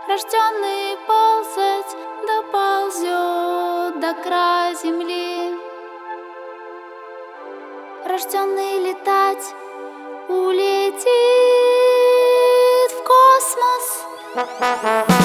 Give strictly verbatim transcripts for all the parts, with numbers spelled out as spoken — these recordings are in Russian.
Рожденный ползать доползет до края земли, рожденный летать улетит в космос.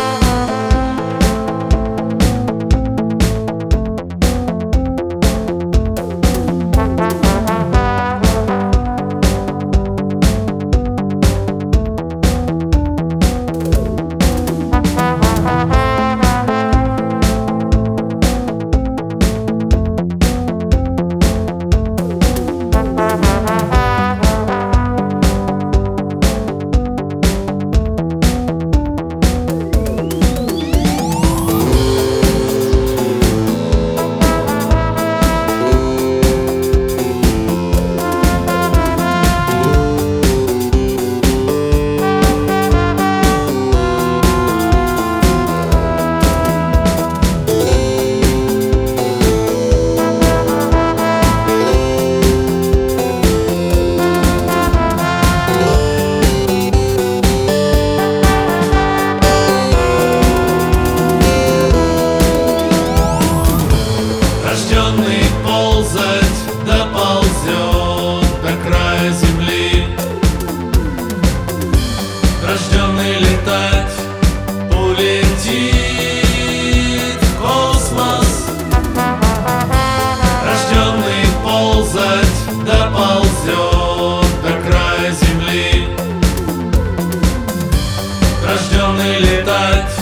Рожденный ползать доползет до края земли, рожденный летать улетит в космос. Рожденный ползать доползет до края земли, рожденный летать